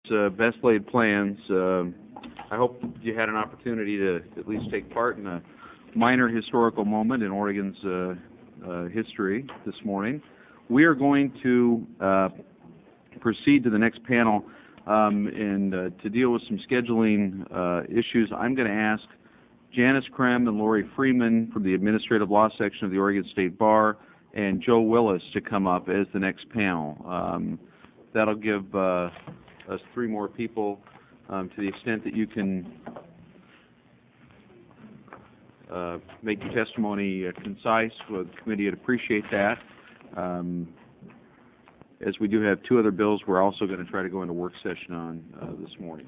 best laid plans. I hope you had an opportunity to at least take part in a minor historical moment in Oregon's history this morning. We are going to proceed to the next panel, and to deal with some scheduling issues, I'm going to ask Janice Krem and Lori Freeman from the Administrative Law Section of the Oregon State Bar and Joe Willis to come up as the next panel. That'll give us three more people. To the extent that you can make your testimony concise, the committee would appreciate that. As we do have two other bills we're also going to try to go into work session on this morning.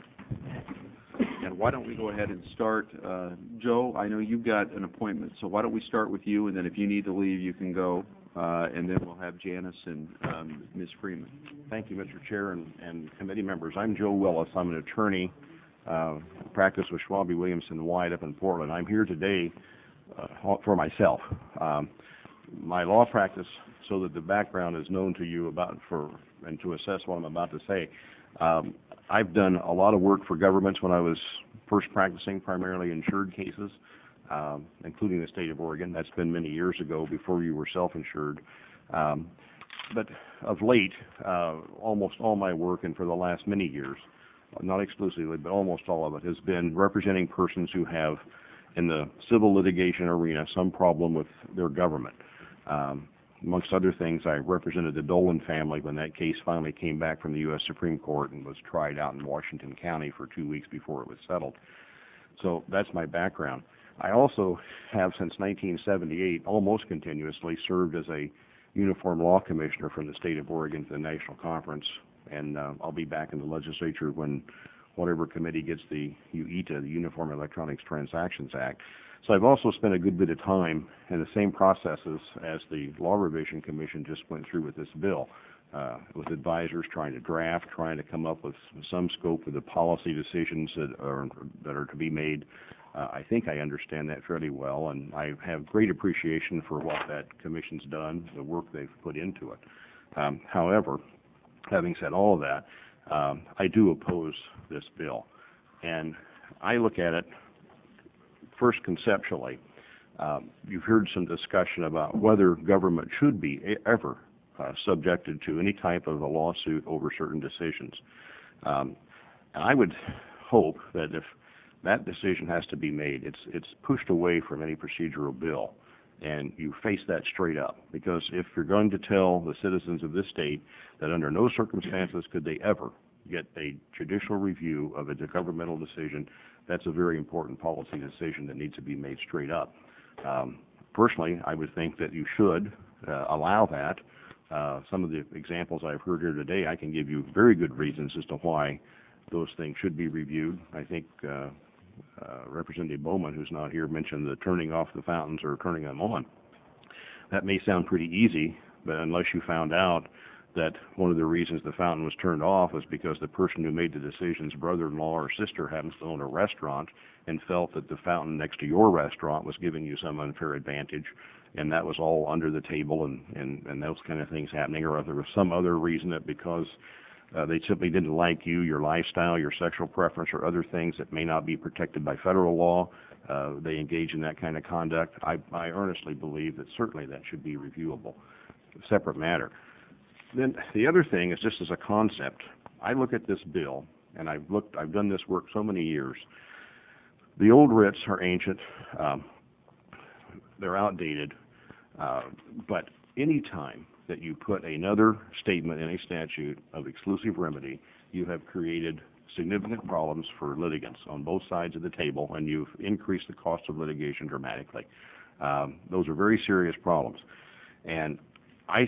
And why don't we go ahead and start? Joe, I know you've got an appointment, so why don't we start with you, and then if you need to leave, you can go, and then we'll have Janice and Ms. Freeman. Thank you, Mr. Chair and committee members. I'm Joe Willis. I'm an attorney, practice with Schwab Williamson White up in Portland. I'm here today for myself. My law practice, so that the background is known to you and to assess what I'm about to say. I've done a lot of work for governments when I was first practicing, primarily insured cases, including the state of Oregon. That's been many years ago, before you were self-insured. But of late, almost all my work, and for the last many years, not exclusively, but almost all of it, has been representing persons who have, in the civil litigation arena, some problem with their government. Amongst other things, I represented the Dolan family when that case finally came back from the U.S. Supreme Court and was tried out in Washington County for 2 weeks before it was settled. So that's my background. I also have, since 1978, almost continuously served as a uniform law commissioner from the state of Oregon to the National Conference, and I'll be back in the legislature when whatever committee gets the UETA, the Uniform Electronics Transactions Act. So I've also spent a good bit of time in the same processes as the Law Revision Commission just went through with this bill, with advisors trying to come up with some scope of the policy decisions that are to be made. I think I understand that fairly well, and I have great appreciation for what that commission's done, the work they've put into it. However, having said all of that, I do oppose this bill, and I look at it first conceptually. You've heard some discussion about whether government should be ever subjected to any type of a lawsuit over certain decisions. And I would hope that if that decision has to be made, it's pushed away from any procedural bill, and you face that straight up. Because if you're going to tell the citizens of this state that under no circumstances could they ever get a judicial review of a governmental decision, that's a very important policy decision that needs to be made straight up. Personally, I would think that you should allow that. Some of the examples I've heard here today, I can give you very good reasons as to why those things should be reviewed. I think Representative Bowman, who's not here, mentioned the turning off the fountains or turning them on. That may sound pretty easy, but unless you found out that one of the reasons the fountain was turned off was because the person who made the decision's brother-in-law or sister happens to own a restaurant and felt that the fountain next to your restaurant was giving you some unfair advantage, and that was all under the table and those kind of things happening, or if there was some other reason that because they simply didn't like you, your lifestyle, your sexual preference, or other things that may not be protected by federal law, they engage in that kind of conduct. I earnestly believe that certainly that should be reviewable. A separate matter. Then the other thing is, just as a concept, I look at this bill, and I've done this work so many years. The old writs are ancient, they're outdated, but any time that you put another statement in a statute of exclusive remedy, you have created significant problems for litigants on both sides of the table, and you've increased the cost of litigation dramatically. Those are very serious problems, and I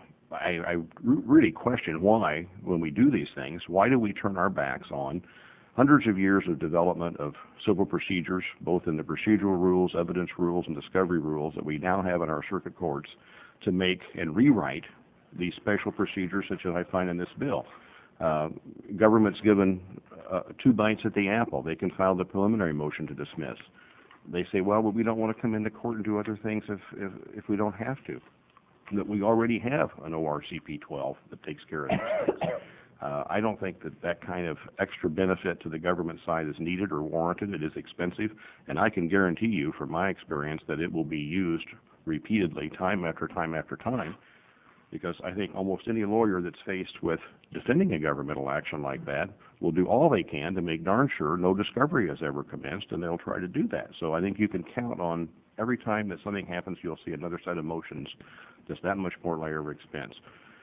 really question why, when we do these things, why do we turn our backs on hundreds of years of development of civil procedures, both in the procedural rules, evidence rules, and discovery rules that we now have in our circuit courts, to make and rewrite these special procedures such as I find in this bill. Government's given 2 bites at the apple. They can file the preliminary motion to dismiss. They say, well, we don't want to come into court and do other things if we don't have to. That we already have an ORCP 12 that takes care of these things. I don't think that that kind of extra benefit to the government side is needed or warranted. It is expensive, and I can guarantee you from my experience that it will be used repeatedly, time after time after time, because I think almost any lawyer that's faced with defending a governmental action like that will do all they can to make darn sure no discovery has ever commenced, and they'll try to do that. So I think you can count on every time that something happens, you'll see another set of motions, just that much more layer of expense.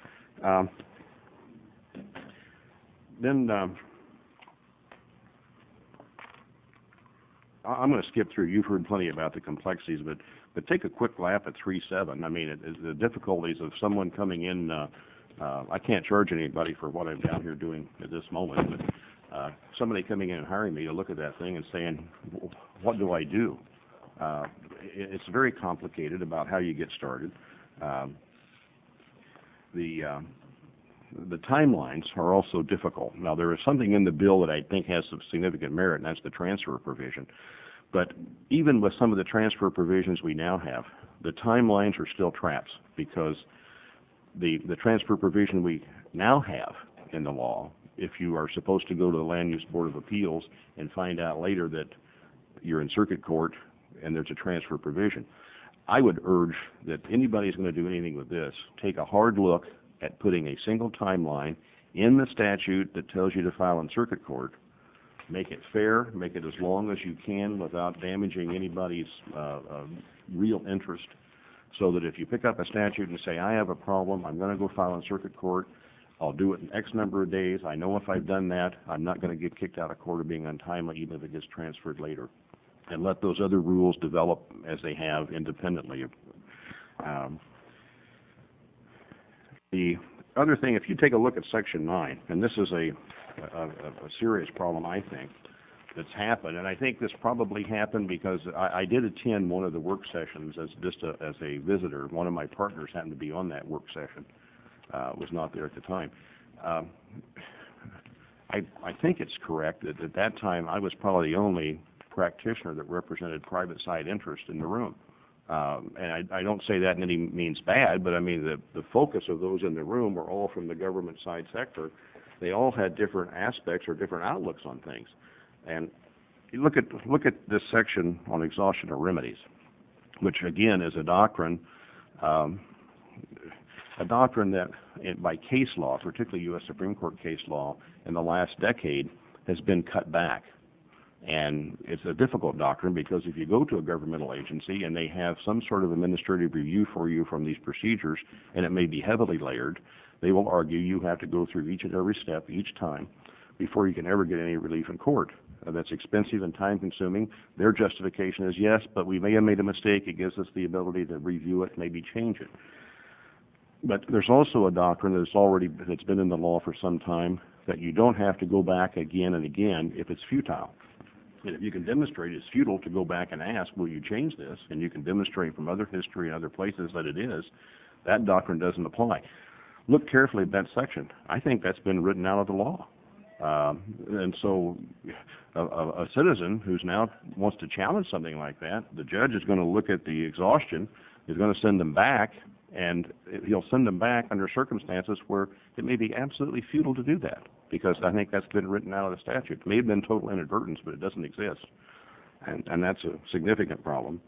Then I'm going to skip through. You've heard plenty about the complexities, but take a quick lap at 3.7. I mean, the difficulties of someone coming in. I can't charge anybody for what I'm down here doing at this moment, but somebody coming in and hiring me to look at that thing and saying, what do I do? It's very complicated about how you get started. The timelines are also difficult. Now, there is something in the bill that I think has some significant merit, and that's the transfer provision. But even with some of the transfer provisions we now have, the timelines are still traps, because the transfer provision we now have in the law, if you are supposed to go to the Land Use Board of Appeals and find out later that you're in circuit court and there's a transfer provision, I would urge that anybody who's going to do anything with this take a hard look at putting a single timeline in the statute that tells you to file in circuit court. Make it fair, make it as long as you can without damaging anybody's real interest, so that if you pick up a statute and say, I have a problem, I'm going to go file in circuit court, I'll do it in X number of days, I know if I've done that, I'm not going to get kicked out of court or being untimely, even if it gets transferred later. And let those other rules develop as they have independently. The other thing, if you take a look at Section 9, and this is a serious problem, I think, that's happened, and I think this probably happened because I did attend one of the work sessions as a visitor. One of my partners happened to be on that work session, was not there at the time. I think it's correct that at that time I was probably the only practitioner that represented private side interest in the room. And I don't say that in any means bad, but I mean the focus of those in the room were all from the government side sector. They all had different aspects or different outlooks on things. And you look at this section on exhaustion of remedies, which again is a doctrine that by case law, particularly U.S. Supreme Court case law, in the last decade has been cut back. And it's a difficult doctrine because if you go to a governmental agency and they have some sort of administrative review for you from these procedures, and it may be heavily layered, they will argue you have to go through each and every step each time before you can ever get any relief in court. That's expensive and time-consuming. Their justification is, yes, but we may have made a mistake. It gives us the ability to review it, maybe change it. But there's also a doctrine that's been in the law for some time that you don't have to go back again and again if it's futile. And if you can demonstrate it's futile to go back and ask, will you change this, and you can demonstrate from other history and other places that it is, that doctrine doesn't apply. Look carefully at that section. I think that's been written out of the law. And so a citizen who's now wants to challenge something like that, the judge is going to look at the exhaustion, is going to send them back, and he'll send them back under circumstances where it may be absolutely futile to do that, because I think that's been written out of the statute. It may have been total inadvertence, but it doesn't exist. And that's a significant problem.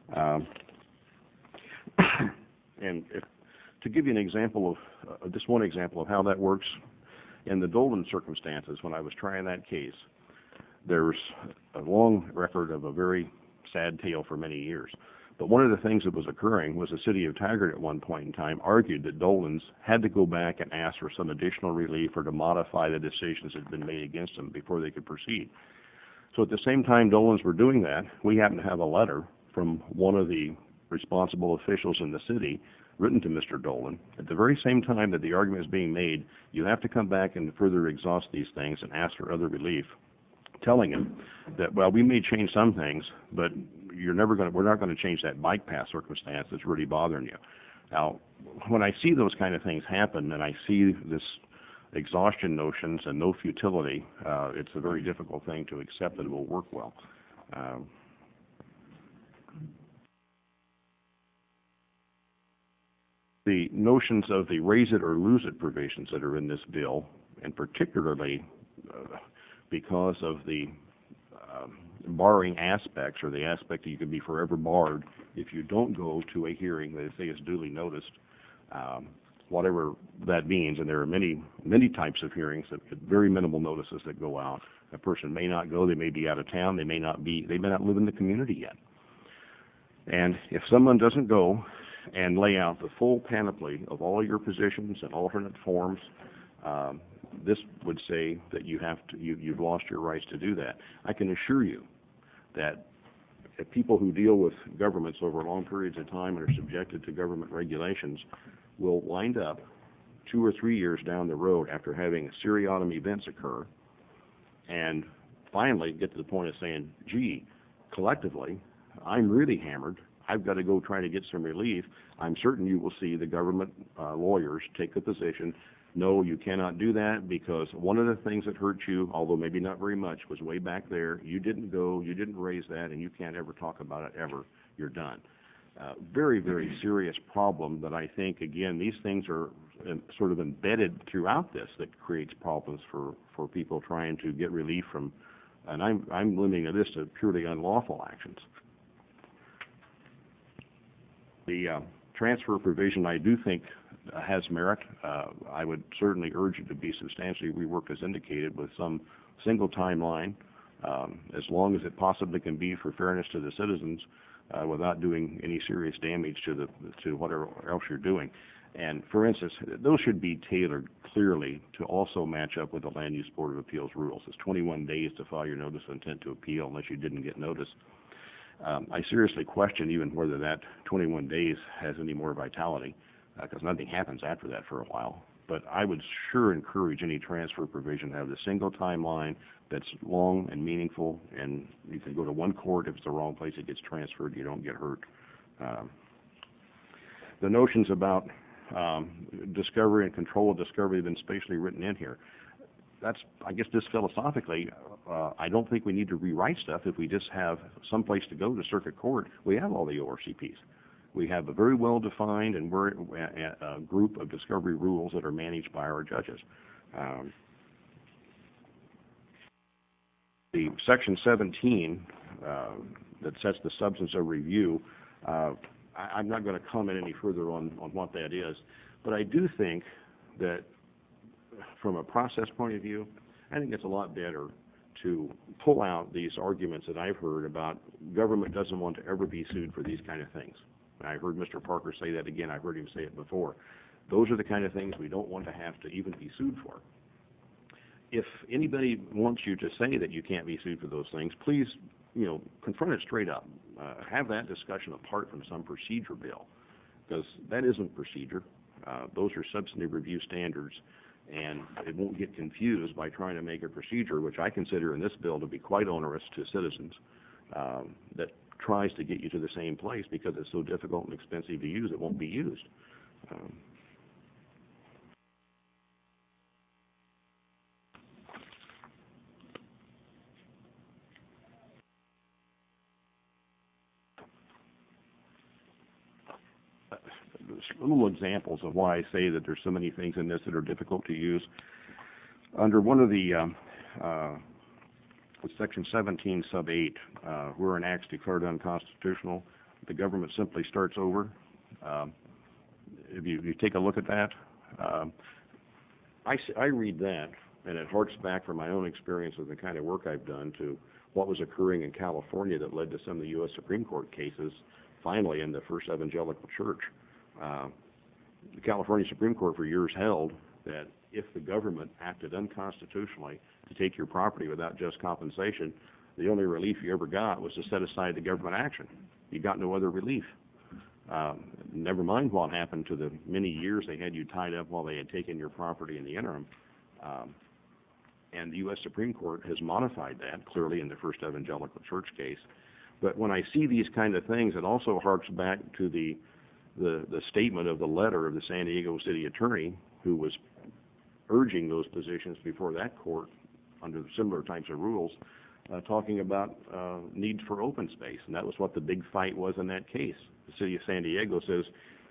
And to give you an example of, just one example of how that works, in the Dolan circumstances, when I was trying that case, there's a long record of a very sad tale for many years. But one of the things that was occurring was the city of Taggart at one point in time argued that Dolan's had to go back and ask for some additional relief or to modify the decisions that had been made against them before they could proceed. So at the same time Dolan's were doing that, we happened to have a letter from one of the responsible officials in the city written to Mr. Dolan. At the very same time that the argument is being made, you have to come back and further exhaust these things and ask for other relief, telling him that, well, we may change some things, but we're not going to change that bike path circumstance that's really bothering you. Now, when I see those kind of things happen and I see this exhaustion notions and no futility, it's a very difficult thing to accept that it will work well. The notions of the raise it or lose it provisions that are in this bill and particularly because of the barring aspects, or the aspect that you could be forever barred if you don't go to a hearing that they say is duly noticed, whatever that means. And there are many types of hearings that get very minimal notices that go out. A person may not go, they may be out of town, they may not live in the community yet. And if someone doesn't go and lay out the full panoply of all your positions and alternate forms, this would say that you've lost your rights to do that. I can assure you that people who deal with governments over long periods of time and are subjected to government regulations will wind up 2 or 3 years down the road after having seriatim events occur and finally get to the point of saying, gee, collectively, I'm really hammered. I've got to go try to get some relief. I'm certain you will see the government lawyers take the position, no, you cannot do that because one of the things that hurt you, although maybe not very much, was way back there. You didn't go, you didn't raise that, and you can't ever talk about it ever. You're done. Very, very serious problem that I think, again, these things are sort of embedded throughout this that creates problems for people trying to get relief from, and I'm limiting this to purely unlawful actions. The transfer provision, I do think, has merit. I would certainly urge it to be substantially reworked as indicated with some single timeline, as long as it possibly can be for fairness to the citizens, without doing any serious damage to whatever else you're doing. And for instance, those should be tailored clearly to also match up with the Land Use Board of Appeals rules. It's 21 days to file your notice of intent to appeal unless you didn't get notice. I seriously question even whether that 21 days has any more vitality, because nothing happens after that for a while. But I would sure encourage any transfer provision to have the single timeline that's long and meaningful, and you can go to one court. If it's the wrong place, it gets transferred. You don't get hurt. The notions about discovery and control of discovery have been spatially written in here. That's, I guess, just philosophically, I don't think we need to rewrite stuff if we just have some place to go to circuit court. We have all the ORCPs. We have a very well-defined and a group of discovery rules that are managed by our judges. The Section 17 that sets the substance of review, I'm not going to comment any further on what that is, but I do think that from a process point of view, I think it's a lot better to pull out these arguments that I've heard about government doesn't want to ever be sued for these kind of things. And I heard Mr. Parker say that again. I've heard him say it before. Those are the kind of things we don't want to have to even be sued for. If anybody wants you to say that you can't be sued for those things, please, confront it straight up. Have that discussion apart from some procedure bill, because that isn't procedure. Those are substantive review standards, and it won't get confused by trying to make a procedure, which I consider in this bill to be quite onerous to citizens, that tries to get you to the same place because it's so difficult and expensive to use, it won't be used. Little examples of why I say that there's so many things in this that are difficult to use. Under one of the Section 17, sub 8, where an act's declared unconstitutional, the government simply starts over. If you take a look at that, I read that, and it harks back from my own experience with the kind of work I've done to what was occurring in California that led to some of the U.S. Supreme Court cases, finally in the First Evangelical Church. The California Supreme Court for years held that if the government acted unconstitutionally to take your property without just compensation, the only relief you ever got was to set aside the government action. You got no other relief. Never mind what happened to the many years they had you tied up while they had taken your property in the interim. And the U.S. Supreme Court has modified that, clearly in the First Evangelical Church case. But when I see these kind of things, it also harks back to the statement of the letter of the San Diego city attorney who was urging those positions before that court under similar types of rules, talking about need for open space. And that was what the big fight was in that case. The city of San Diego says,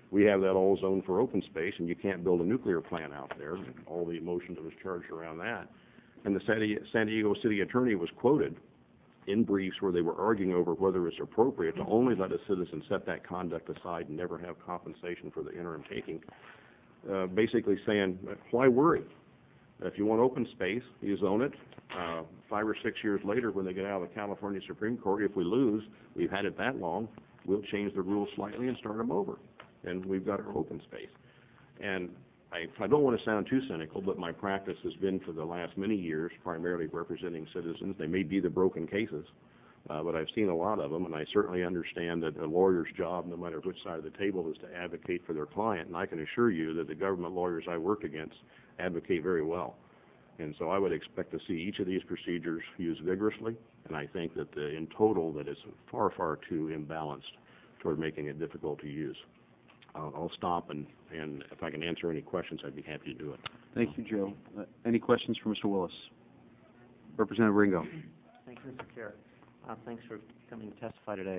We have that all zoned for open space, and you can't build a nuclear plant out there, and all the emotion that was charged around that. And the San Diego city attorney was quoted in briefs where they were arguing over whether it's appropriate to only let a citizen set that conduct aside and never have compensation for the interim taking, basically saying, why worry? If you want open space, you zone it. 5 or 6 years later, when they get out of the California Supreme Court, if we lose, we've had it that long, we'll change the rules slightly and start them over. And we've got our open space. And I don't want to sound too cynical, but my practice has been for the last many years primarily representing citizens. They may be the broken cases, but I've seen a lot of them, and I certainly understand that a lawyer's job, no matter which side of the table, is to advocate for their client. And I can assure you that the government lawyers I work against advocate very well. And so I would expect to see each of these procedures used vigorously, and I think that in total that it's far, far too imbalanced toward making it difficult to use. I'll stop, and if I can answer any questions, I'd be happy to do it. Thank you, Joe. Any questions for Mr. Willis? Representative Ringo. Thank you, Mr. Chair. Thanks for coming to testify today.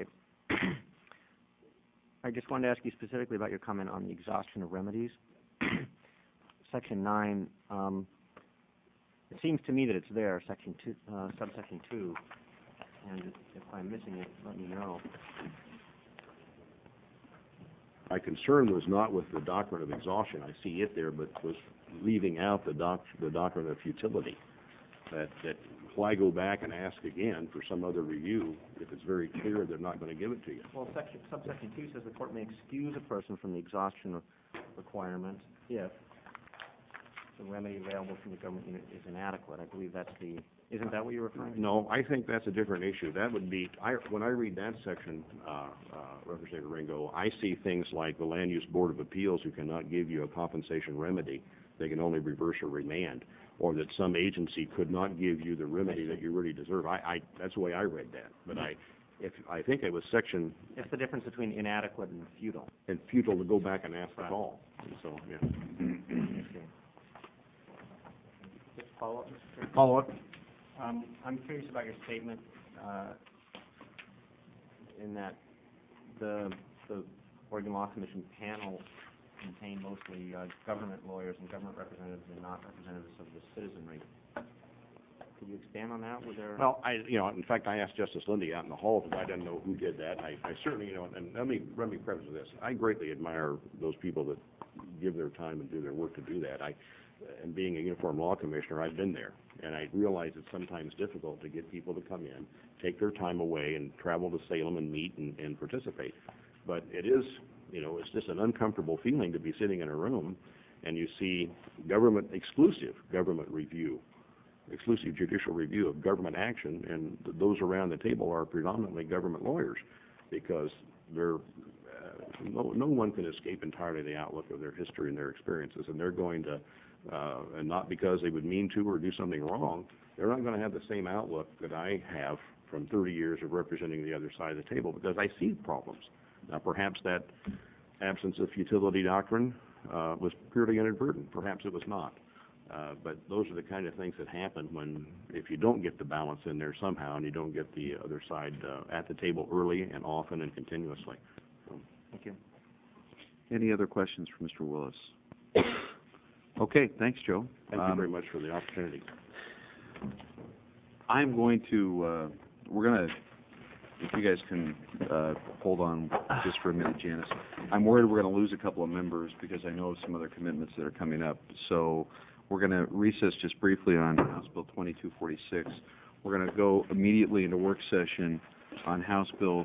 I just wanted to ask you specifically about your comment on the exhaustion of remedies. Section 9, it seems to me that it's there, Section 2, subsection 2, and if I'm missing it, let me know. My concern was not with the doctrine of exhaustion. I see it there, but was leaving out the doctrine of futility. That why go back and ask again for some other review if it's very clear they're not going to give it to you? Well, subsection 2 says the court may excuse a person from the exhaustion requirement if the remedy available from the government unit is inadequate. I believe that's the. Isn't that what you're referring to? No, I think that's a different issue. That would be, when I read that section, Representative Ringo, I see things like the Land Use Board of Appeals who cannot give you a compensation remedy. They can only reverse or remand, or that some agency could not give you the remedy that you really deserve. That's the way I read that. But I think it was section. It's the difference between inadequate and futile. And futile to go back and ask at all. So, yeah. Just follow up, Mr. Chair? Follow up. I'm curious about your statement in that the Oregon Law Commission panel contained mostly government lawyers and government representatives and not representatives of the citizenry. Could you expand on that? Well, in fact, I asked Justice Lindy out in the hall because I didn't know who did that. I certainly, and let me preface this. I greatly admire those people that give their time and do their work to do that. And being a uniform law commissioner, I've been there, and I realize it's sometimes difficult to get people to come in, take their time away, and travel to Salem and meet and participate. But it is, it's just an uncomfortable feeling to be sitting in a room and you see exclusive judicial review of government action, and those around the table are predominantly government lawyers because they're no one can escape entirely the outlook of their history and their experiences, and they're going to, and not because they would mean to or do something wrong, they're not going to have the same outlook that I have from 30 years of representing the other side of the table because I see problems. Now, perhaps that absence of futility doctrine was purely inadvertent. Perhaps it was not. But those are the kind of things that happen if you don't get the balance in there somehow and you don't get the other side at the table early and often and continuously. Thank you. Any other questions for Mr. Willis? Okay, thanks, Joe. Thank you very much for the opportunity. I'm going to, if you guys can hold on just for a minute, Janice. I'm worried we're going to lose a couple of members because I know of some other commitments that are coming up. So we're going to recess just briefly on House Bill 2246. We're going to go immediately into work session on House Bill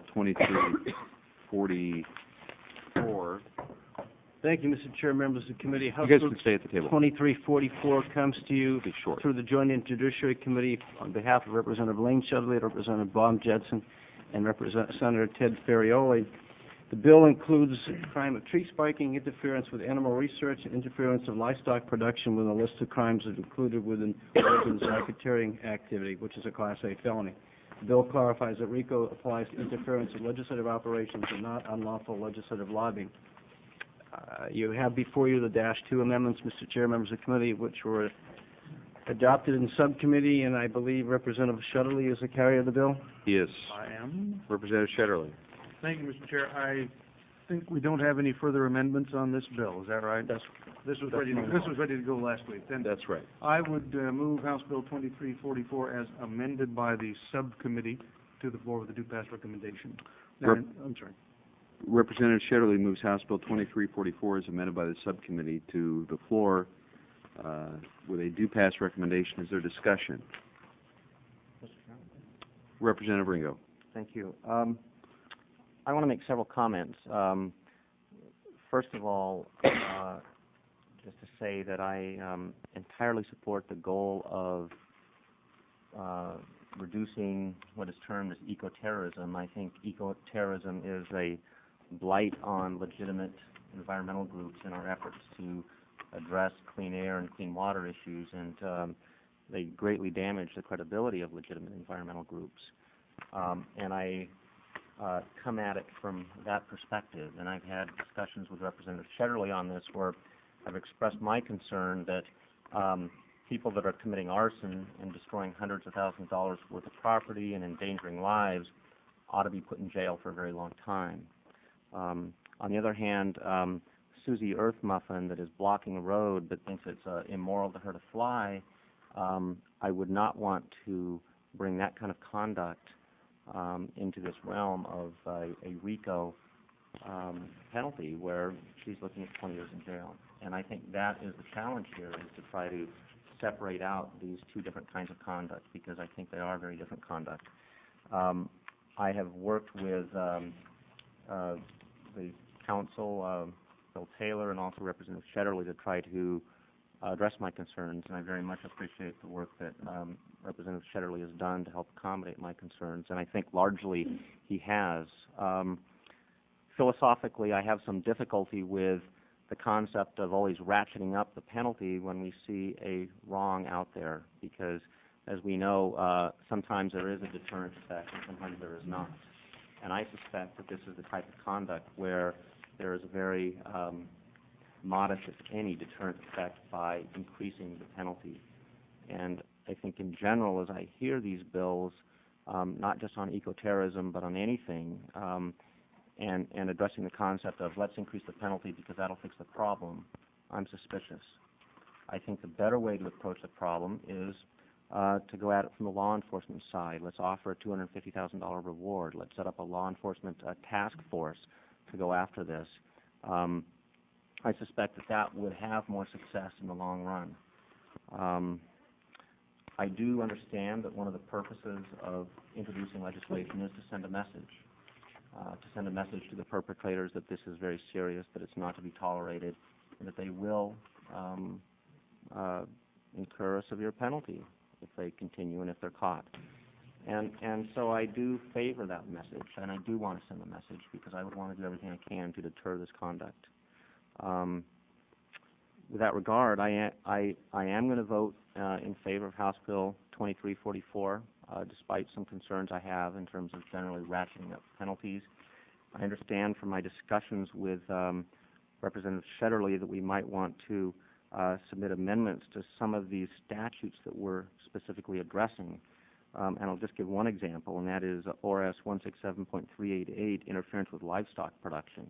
2344. Thank you, Mr. Chair, members of the committee. You guys can stay at the table. 2344 comes to you Be short. through the Joint Judiciary Committee on behalf of Representative Lane Shudley, Representative Bob Jedson, and Senator Ted Ferrioli. The bill includes a crime of tree spiking, interference with animal research, and interference of livestock production within a list of crimes that are included within Oregon's racketeering activity, which is a Class A felony. The bill clarifies that RICO applies to interference in legislative operations and not unlawful legislative lobbying. You have before you the -2 amendments, Mr. Chair, members of the committee, which were adopted in subcommittee, and I believe Representative Shudley is the carrier of the bill. Yes. I am. Representative Shedderly. Thank you, Mr. Chair. I think we don't have any further amendments on this bill, is that right? That's- This was that's ready, my this was ready to go last week. Then That's right. I would move House Bill 2344 as amended by the subcommittee to the floor with a do-pass recommendation. Rep- I'm sorry. Representative Shetterly moves House Bill 2344 as amended by the subcommittee to the floor with a do-pass recommendation. Is there discussion? Representative Ringo. Thank you. I want to make several comments. First of all, just to say that I entirely support the goal of reducing what is termed as eco-terrorism. I think eco-terrorism is a blight on legitimate environmental groups in our efforts to address clean air and clean water issues, and they greatly damage the credibility of legitimate environmental groups. And I come at it from that perspective, and I've had discussions with Representative Shetterly on this where I've expressed my concern that people that are committing arson and destroying hundreds of thousands of dollars worth of property and endangering lives ought to be put in jail for a very long time. On the other hand, Susie Earth Muffin that is blocking a road but thinks it's immoral to hurt a fly, I would not want to bring that kind of conduct into this realm of a RICO penalty where she's looking at 20 years in jail. And I think that is the challenge here, is to try to separate out these two different kinds of conduct, because I think they are very different conduct. I have worked with the council, Bill Taylor, and also Representative Shetterly to try to address my concerns, and I very much appreciate the work that Representative Shetterly has done to help accommodate my concerns, and I think largely he has. Philosophically, I have some difficulty with the concept of always ratcheting up the penalty when we see a wrong out there, because, as we know, sometimes there is a deterrent effect and sometimes there is not. And I suspect that this is the type of conduct where there is a very modest, if any, deterrent effect by increasing the penalty. And I think in general, as I hear these bills, not just on eco-terrorism, but on anything, and addressing the concept of let's increase the penalty because that'll fix the problem, I'm suspicious. I think the better way to approach the problem is to go at it from the law enforcement side. Let's offer a $250,000 reward. Let's set up a law enforcement task force to go after this. I suspect that that would have more success in the long run. I do understand that one of the purposes of introducing legislation is to send a message to the perpetrators that this is very serious, that it's not to be tolerated, and that they will incur a severe penalty if they continue and if they're caught. And so I do favor that message, and I do want to send a message because I would want to do everything I can to deter this conduct. With that regard, I am going to vote in favor of House Bill 2344, despite some concerns I have in terms of generally ratcheting up penalties. I understand from my discussions with Representative Shetterly that we might want to submit amendments to some of these statutes that we're specifically addressing. And I'll just give one example, and that is ORS 167.388, interference with livestock production.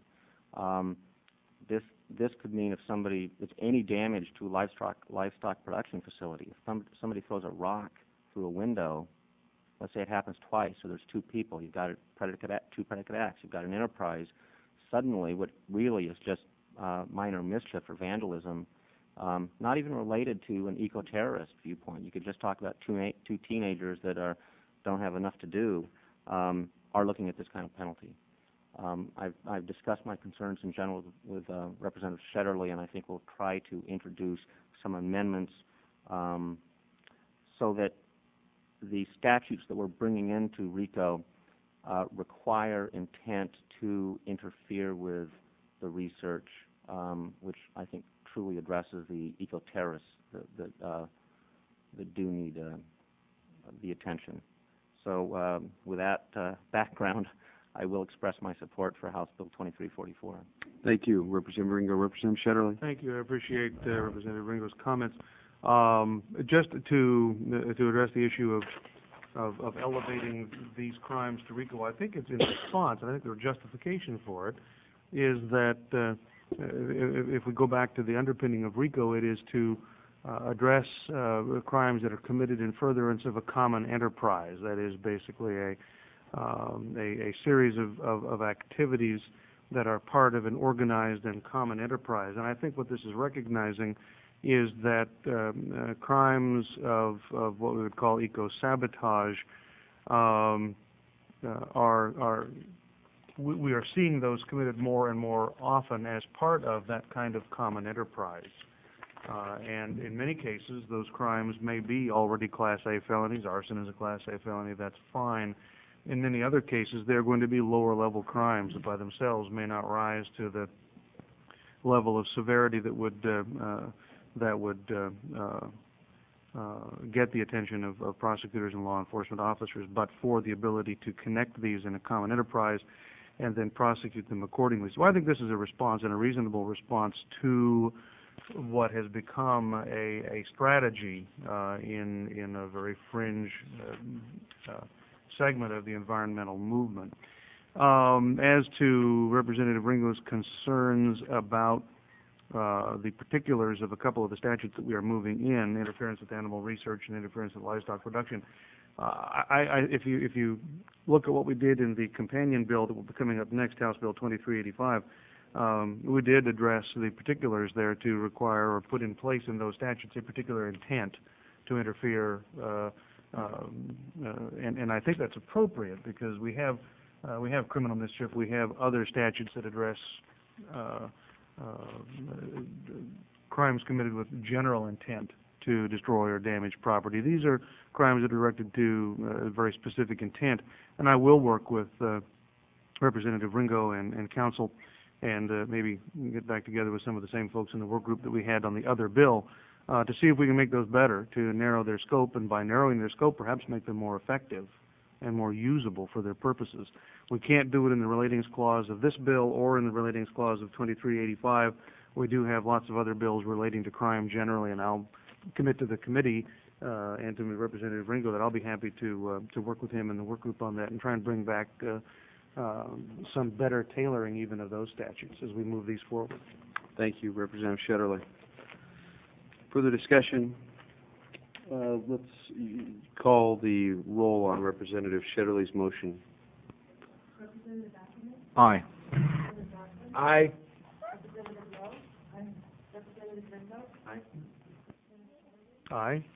This could mean if it's any damage to a livestock production facility. If somebody throws a rock through a window, let's say it happens twice, so there's two people, you've got two predicate acts, you've got an enterprise. Suddenly, what really is just minor mischief or vandalism, not even related to an eco-terrorist viewpoint. You could just talk about two teenagers that don't have enough to do, are looking at this kind of penalty. I've discussed my concerns in general with Representative Shetterly, and I think we'll try to introduce some amendments so that the statutes that we're bringing into RICO require intent to interfere with the research, which I think truly addresses the eco-terrorists that do need the attention. So with that background, I will express my support for House Bill 2344. Thank you, Representative Ringo. Representative Shetterly. Thank you. I appreciate Representative Ringo's comments. Just to address the issue of elevating these crimes to RICO, I think it's in response, and I think there's justification for it, is that if we go back to the underpinning of RICO, it is to address crimes that are committed in furtherance of a common enterprise. That is basically a series of activities that are part of an organized and common enterprise. And I think what this is recognizing is that crimes of what we would call eco-sabotage we are seeing those committed more and more often as part of that kind of common enterprise. And in many cases, those crimes may be already Class A felonies. Arson is a Class A felony. That's fine. In many other cases, they're going to be lower-level crimes that by themselves may not rise to the level of severity that would get the attention of prosecutors and law enforcement officers, but for the ability to connect these in a common enterprise and then prosecute them accordingly. So I think this is a response, and a reasonable response, to what has become a strategy in a very fringe segment of the environmental movement. As to Representative Ringo's concerns about the particulars of a couple of the statutes that we are moving in, interference with animal research and interference with livestock production, if you look at what we did in the companion bill that will be coming up next, House Bill 2385, we did address the particulars there to require or put in place in those statutes a particular intent to interfere, and I think that's appropriate because we have criminal mischief, we have other statutes that address crimes committed with general intent to destroy or damage property. These are crimes that are directed to very specific intent, and I will work with Representative Ringo and counsel, and maybe get back together with some of the same folks in the work group that we had on the other bill to see if we can make those better, to narrow their scope, and by narrowing their scope, perhaps make them more effective and more usable for their purposes. We can't do it in the relatings clause of this bill or in the relatings clause of 2385. We do have lots of other bills relating to crime generally, and I'll commit to the committee and to Representative Ringo that I'll be happy to work with him and the work group on that and try and bring back some better tailoring even of those statutes as we move these forward. Thank you, Representative Shetterly. Further discussion? Let's call the roll on Representative Shetterly's motion. Representative Ackerman? Aye. Representative Johnson? Aye. Representative Lowe? Aye. Representative Ringo? Aye. Aye.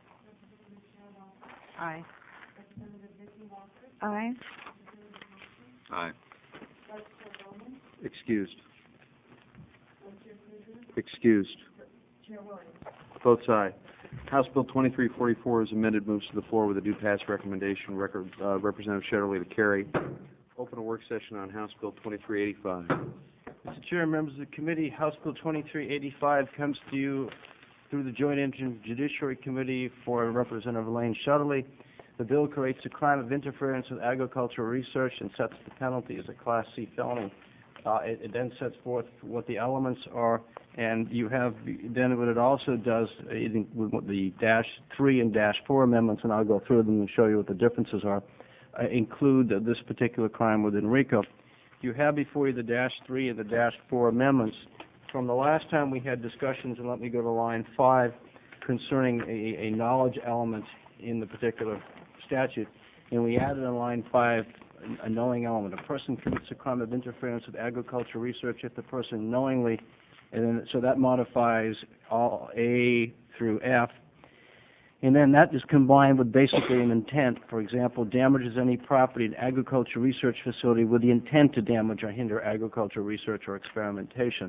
Aye. Representative Vicki Walker? Aye. Aye. Vice Chair Bowman? Excused. Vice Chair Krueger? Excused. Chair Williams? Votes aye. House Bill 2344 is amended, moves to the floor with a due pass recommendation. Representative Shetterly to carry. Open a work session on House Bill 2385. Mr. Chair, members of the committee, House Bill 2385 comes to you through the Joint Judiciary Committee for Representative Elaine Shetterly. The bill creates a crime of interference with agricultural research and sets the penalty as a Class C felony. It then sets forth what the elements are, and you have then what it also does, with the -3 and -4 amendments, and I'll go through them and show you what the differences are, include this particular crime within RICO. You have before you the -3 and the -4 amendments. From the last time we had discussions, and let me go to line 5, concerning a knowledge element in the particular statute, and we added in line 5 a knowing element. A person commits a crime of interference with agricultural research if the person knowingly, and then so that modifies all A through F, and then that is combined with basically an intent. For example, damages any property in agricultural research facility with the intent to damage or hinder agricultural research or experimentation.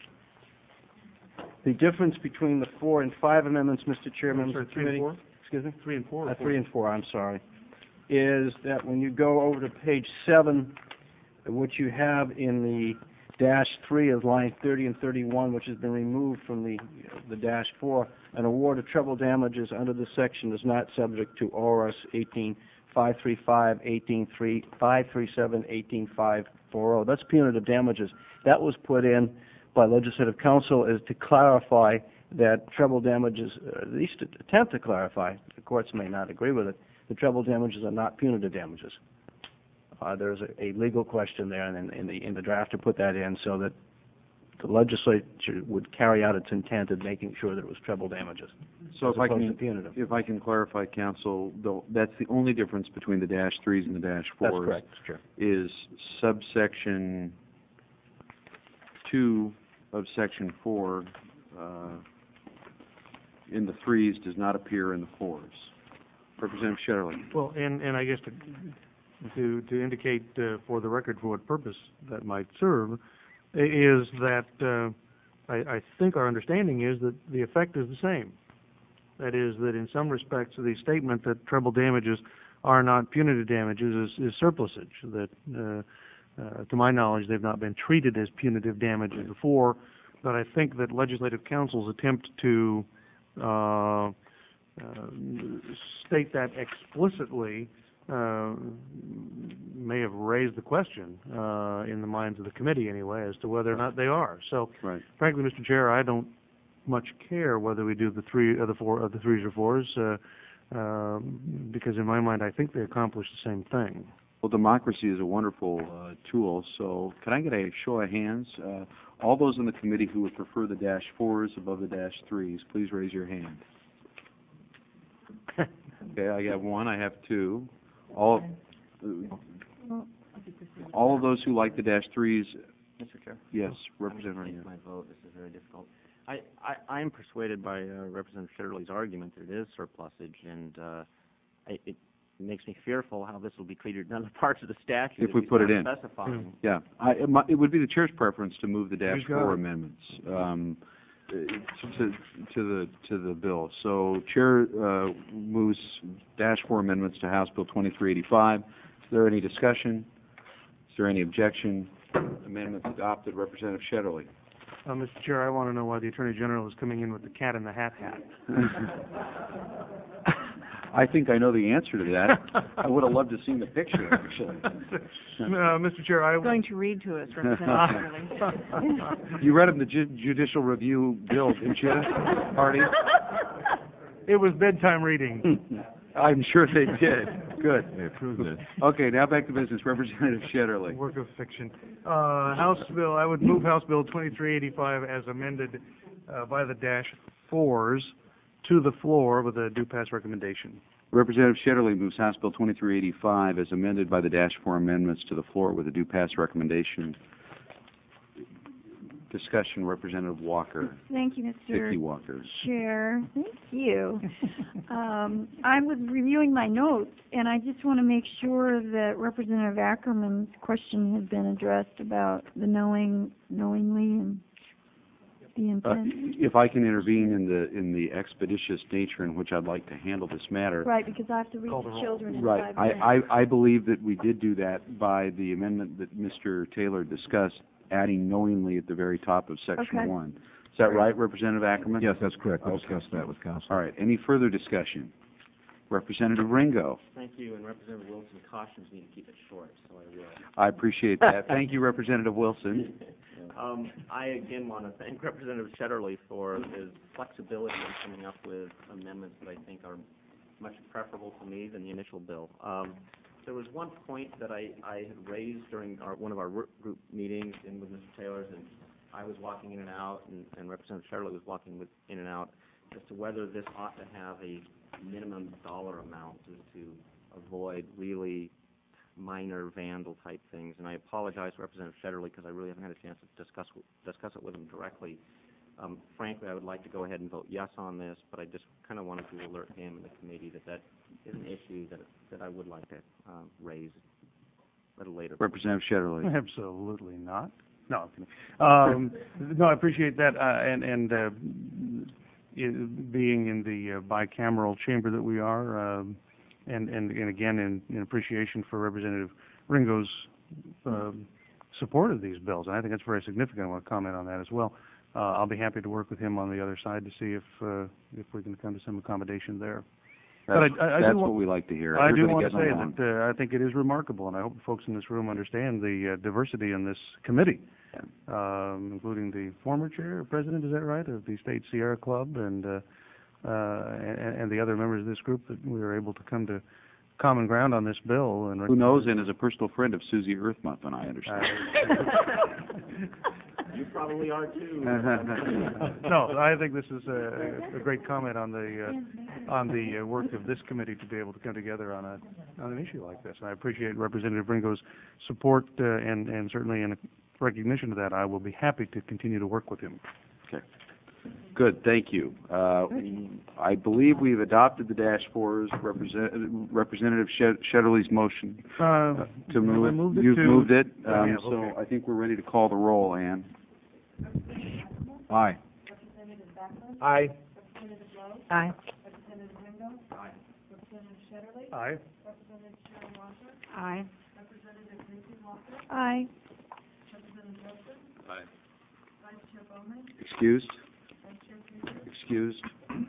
The difference between the 4 and 5 amendments, Mr. Chairman, Sorry, 3 and 4? Excuse me? 3 and 4? 3 and 4, I'm sorry, is that when you go over to page 7, what you have in the -3 is line 30 and 31, which has been removed from the -4. An award of treble damages under this section is not subject to ORS 18535, 18537, 18540. That's punitive damages. That was put in by Legislative Council is to clarify that treble damages, at least attempt to clarify, the courts may not agree with it, the treble damages are not punitive damages. there's a legal question there, and in the draft to put that in so that the legislature would carry out its intent of making sure that it was treble damages. So as if I opposed can, to punitive. if I can clarify, counsel, that's the only difference between the dash threes and the dash fours. That's correct, Mr. Chair. Is subsection 2 of section 4 in the threes does not appear in the fours. Representative Shetterly. Well, and I guess to indicate for the record for what purpose that might serve is that I think our understanding is that the effect is the same. That is, that in some respects the statement that treble damages are not punitive damages is surplusage. That, to my knowledge, they've not been treated as punitive damages before, but I think that Legislative Council's attempt to state that explicitly may have raised the question in the minds of the committee anyway as to whether or not they are. So, Right. frankly, Mr. Chair, I don't much care whether we do the threes or fours because in my mind I think they accomplish the same thing. Well, democracy is a wonderful tool, so can I get a show of hands? All those in the committee who would prefer the dash fours above the dash threes, please raise your hand. Okay, I got one, I have two. All of those who like the dash threes, Mr. Chair? yes, Representative I Reyes. my vote. This is very difficult. I am persuaded by Representative Shetterly's argument that it is surplusage, and it makes me fearful how this will be treated in other parts of the statute If we put it in. specifying. Yeah, it would be the chair's preference to move the dash Who's got four it? amendments to the bill. So chair moves dash four amendments to House Bill 2385. Is there any discussion? Is there any objection? Amendments adopted. Representative Shetterly. Mr. Chair, I want to know why the Attorney General is coming in with the cat in the hat. I think I know the answer to that. I would have loved to have seen the picture, actually. Mr. Chair, I'm going to read to us, Representative Shetterly. You read him the judicial review bill, didn't you, Hardy? it was bedtime reading. I'm sure they did. Good. They approved it. Okay, now back to business. Representative Shetterly. Work of fiction. I would move House Bill 2385 as amended by the dash fours to the floor with a due pass recommendation. Representative Shetterly moves House Bill 2385 as amended by the dash four amendments to the floor with a due pass recommendation. Discussion, Representative Walker. Thank you, Vicky Mr. Walker. Chair. Thank you. I was reviewing my notes, and I just want to make sure that Representative Ackerman's question has been addressed about the knowingly and the intent. If I can intervene in the expeditious nature in which I'd like to handle this matter. Right, because I have to read Call the to roll. children in Right. 5 minutes. I believe that we did do that by the amendment that Mr. Taylor discussed, adding knowingly at the very top of Section Okay. 1. Is that right, Representative Ackerman? Yes, that's correct. I discussed that with council. All right. Any further discussion? Representative Ringo. Thank you, and Representative Wilson cautions me to keep it short, so I will. I appreciate that. Thank you, Representative Wilson. I again want to thank Representative Shetterly for his flexibility in coming up with amendments that I think are much preferable to me than the initial bill. There was one point that I had raised during one of our work group meetings in with Mr. Taylor's, and I was walking in and out, and Representative Shetterly was walking in and out, as to whether this ought to have a minimum dollar amount to avoid really minor vandal type things. And I apologize to Representative Shetterly because I really haven't had a chance to discuss it with him directly. Frankly, I would like to go ahead and vote yes on this, but I just kind of wanted to alert him and the committee that is an issue that I would like to raise at a later point. Representative Shetterly. Absolutely not. No, I'm kidding. No, I appreciate that, being in the bicameral chamber that we are, and again in appreciation for Representative Ringo's support of these bills, and I think that's very significant. I want to comment on that as well. I'll be happy to work with him on the other side to see if we can come to some accommodation there. That's, But I that's do what want, we like to hear. I do Everybody want to getting say along. that I think it is remarkable, and I hope folks in this room understand the diversity in this committee, including the former chair, president, is that right, of the State Sierra Club, and the other members of this group that we were able to come to common ground on this bill. And Who knows, and is a personal friend of Susie Earthmuffin, I understand. You probably are too. No, I think this is a great comment on the work of this committee to be able to come together on an issue like this. And I appreciate Representative Ringo's support and certainly in recognition of that, I will be happy to continue to work with him. Okay. Good, thank you. I believe we've adopted the -4s. Representative Shetterly's motion to move it. Moved it You've to- moved it, Yeah, so okay. I think we're ready to call the roll, Ann. Aye. Aye. Aye. Aye. Aye. Aye. Excused? Excused?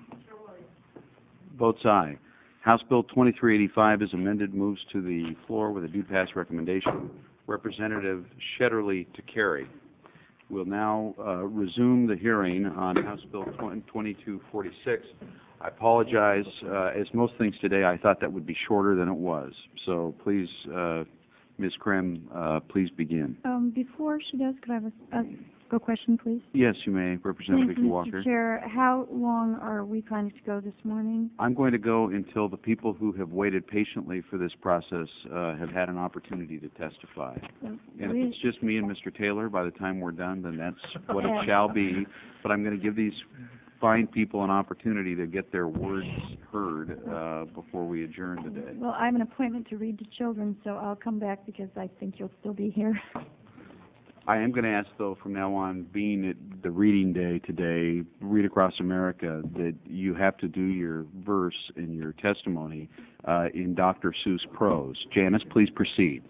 Votes aye. House Bill 2385 is amended, moves to the floor with a due pass recommendation. Representative Shetterly to carry. We'll now resume the hearing on House Bill 2246. I apologize. As most things today, I thought that would be shorter than it was. So please, Ms. Krim, please begin. Before she does, could I have a question, please? Yes, you may, Representative Thank Vicki you, Walker. Mr. Chair. How long are we planning to go this morning? I'm going to go until the people who have waited patiently for this process have had an opportunity to testify. And if it's just me and Mr. Taylor, by the time we're done, then that's what it shall be. But I'm going to give these fine people an opportunity to get their words heard before we adjourn today. Well, I have an appointment to read to children, so I'll come back because I think you'll still be here. I am going to ask, though, from now on, being at the reading day today, Read Across America, that you have to do your verse in your testimony in Dr. Seuss prose. Janice, please proceed.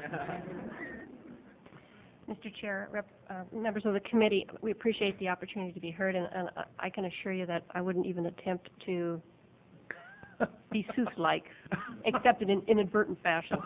Mr. Chair, members of the committee, we appreciate the opportunity to be heard, and I can assure you that I wouldn't even attempt to be Seuss-like, except in an inadvertent fashion.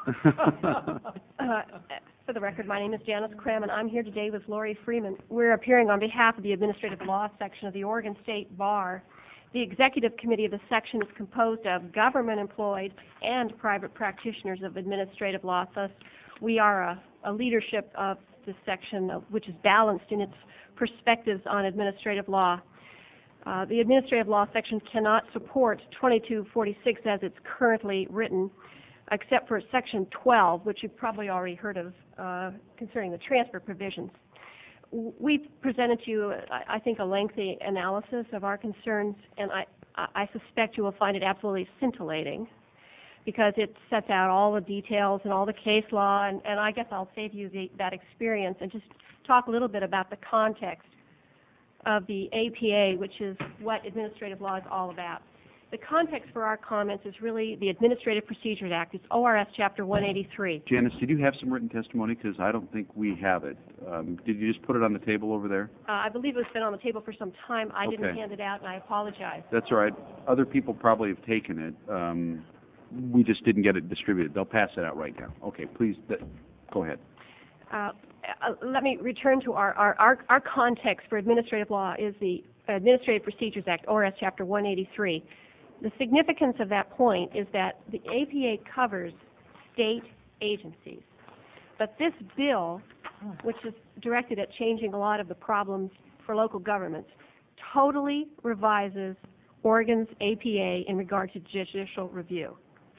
For the record, my name is Janice Kram, and I'm here today with Lori Freeman. We're appearing on behalf of the Administrative Law Section of the Oregon State Bar. The executive committee of the section is composed of government-employed and private practitioners of administrative law. Thus, we are a leadership of this section, which is balanced in its perspectives on administrative law. The administrative law section cannot support 2246 as it's currently written, except for section 12, which you've probably already heard of, concerning the transfer provisions. We presented to you, I think, a lengthy analysis of our concerns, and I suspect you will find it absolutely scintillating, because it sets out all the details and all the case law, and I guess I'll save you that experience and just talk a little bit about the context of the APA, which is what administrative law is all about. The context for our comments is really the Administrative Procedures Act. It's ORS Chapter 183. Janice, did you have some written testimony? Because I don't think we have it. Did you just put it on the table over there? I believe it's been on the table for some time. I didn't Okay. hand it out, and I apologize. That's all right. Other people probably have taken it. We just didn't get it distributed. They'll pass it out right now. Okay, please, go ahead. Let me return to our context for administrative law is the Administrative Procedures Act, ORS Chapter 183. The significance of that point is that the APA covers state agencies. But this bill, which is directed at changing a lot of the problems for local governments, totally revises Oregon's APA in regard to judicial review.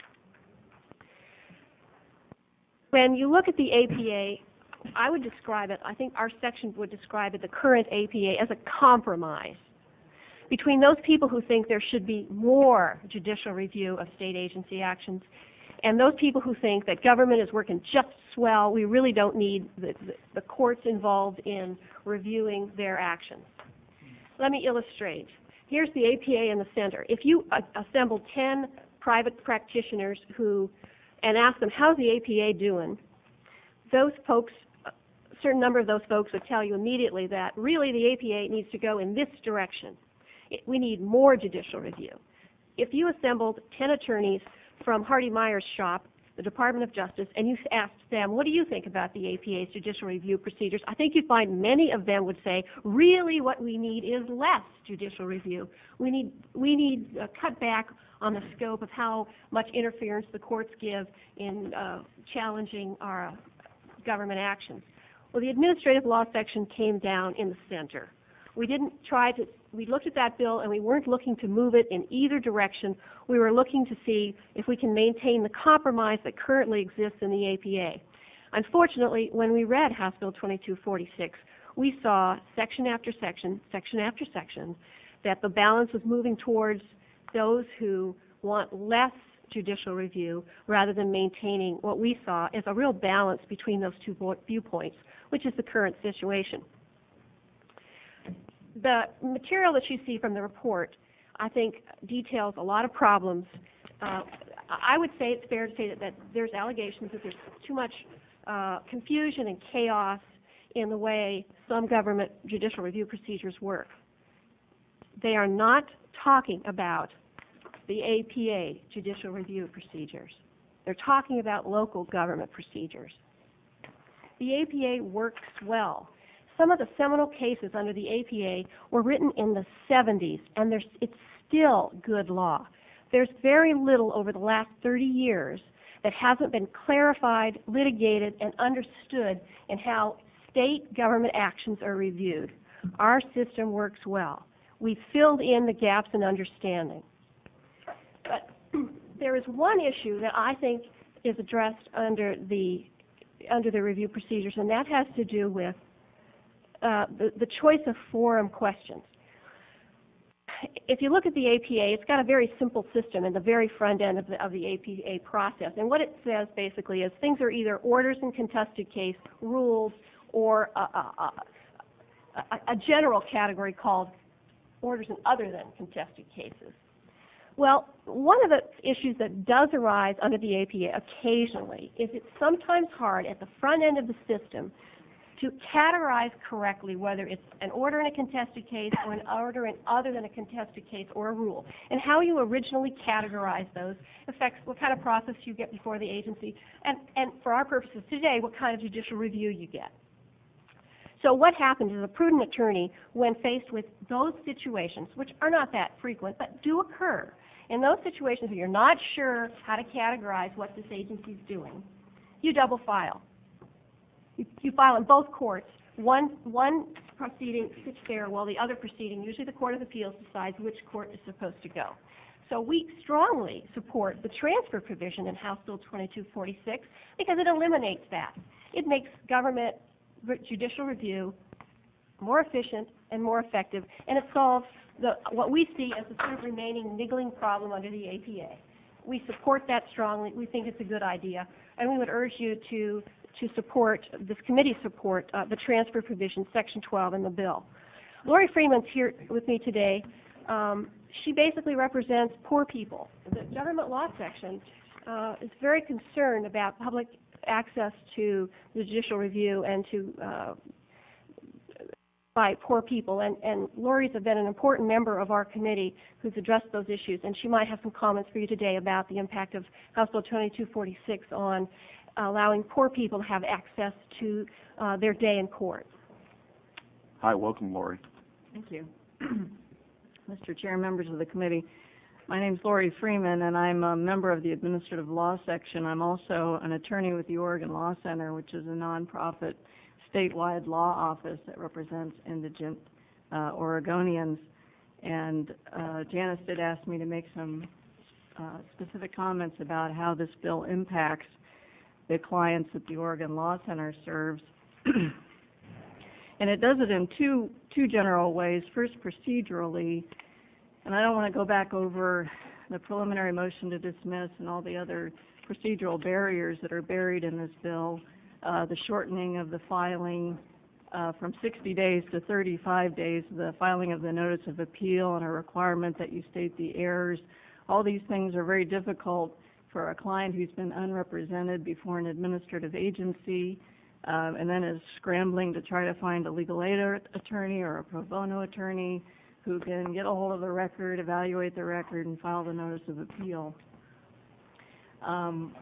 When you look at the APA, I would describe it, I think our section would describe it, the current APA, as a compromise between those people who think there should be more judicial review of state agency actions and those people who think that government is working just swell, we really don't need the courts involved in reviewing their actions. Let me illustrate. Here's the APA in the center. If you assemble 10 private practitioners and ask them, how's the APA doing, those folks, a certain number of those folks would tell you immediately that really the APA needs to go in this direction. We need more judicial review. If you assembled 10 attorneys from Hardy Meyer's shop the Department of Justice, and you asked them, what do you think about the APA's judicial review procedures? I think you'd find many of them would say, really what we need is less judicial review. We need cut back on the scope of how much interference the courts give in challenging our government actions. Well, the administrative law section came down in the center. We looked at that bill and we weren't looking to move it in either direction. We were looking to see if we can maintain the compromise that currently exists in the APA. Unfortunately, when we read House Bill 2246, we saw section after section, that the balance was moving towards those who want less judicial review rather than maintaining what we saw as a real balance between those two viewpoints, which is the current situation. The material that you see from the report, I think, details a lot of problems. I would say it's fair to say that there's allegations that there's too much confusion and chaos in the way some government judicial review procedures work. They are not talking about the APA judicial review procedures. They're talking about local government procedures. The APA works well. Some of the seminal cases under the APA were written in the 70s, and it's still good law. There's very little over the last 30 years that hasn't been clarified, litigated, and understood in how state government actions are reviewed. Our system works well. We've filled in the gaps in understanding. But there is one issue that I think is addressed under the review procedures, and that has to do with the choice of forum questions. If you look at the APA, it's got a very simple system in the very front end of the APA process. And what it says basically is things are either orders in contested case, rules, or a general category called orders in other than contested cases. Well, one of the issues that does arise under the APA occasionally is it's sometimes hard at the front end of the system to categorize correctly whether it's an order in a contested case or an order in other than a contested case or a rule. And how you originally categorize those affects what kind of process you get before the agency and for our purposes today, what kind of judicial review you get. So what happens is a prudent attorney, when faced with those situations, which are not that frequent but do occur, in those situations where you're not sure how to categorize what this agency is doing, you double file. You file in both courts. One proceeding sits there while the other proceeding, usually the Court of Appeals, decides which court is supposed to go. So we strongly support the transfer provision in House Bill 2246 because it eliminates that. It makes government judicial review more efficient and more effective, and it solves what we see as the sort of remaining niggling problem under the APA. We support that strongly. We think it's a good idea, and we would urge you to support, this committee support, the transfer provision, Section 12 in the bill. Lori Freeman's here with me today. She basically represents poor people. The government law section is very concerned about public access to the judicial review and to by poor people, and Lori's been an important member of our committee who's addressed those issues, and she might have some comments for you today about the impact of House Bill 2246 on allowing poor people to have access to their day in court. Hi, welcome, Lori. Thank you. Mr. Chair, members of the committee, my name is Lori Freeman, and I'm a member of the Administrative Law Section. I'm also an attorney with the Oregon Law Center, which is a nonprofit statewide law office that represents indigent Oregonians. And Janice did ask me to make some specific comments about how this bill impacts the clients that the Oregon Law Center serves. And it does it in two general ways. First, procedurally, and I don't want to go back over the preliminary motion to dismiss and all the other procedural barriers that are buried in this bill, the shortening of the filing from 60 days to 35 days, the filing of the notice of appeal and a requirement that you state the errors. All these things are very difficult for a client who's been unrepresented before an administrative agency and then is scrambling to try to find a legal aid attorney or a pro bono attorney who can get a hold of the record, evaluate the record, and file the notice of appeal.